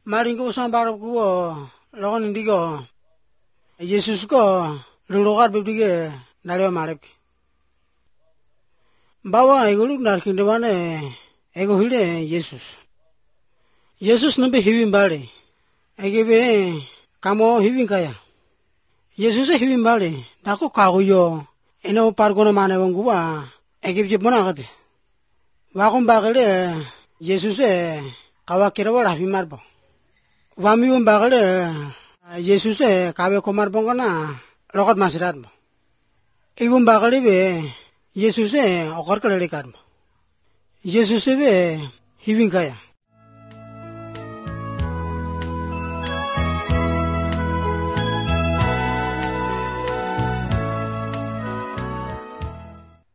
maling ko sa barab ko lokon hindi ko Jesus ko lulugar bibige nalio marip bawa egoluk narkin demane ego hile Jesus nambe hiwin bale egebe kamo hiwin kaya Jesus hiwin bale dako kaguyo eno pargono mane wanguwa egebe jibona gade wakum bagale Jesus kawa kirawa hafi marbo wami bagale Jesus kawe komar bongana lokot masirat mo ibum bagale be Jesus okor kale karmo Jesus be hiwin kaya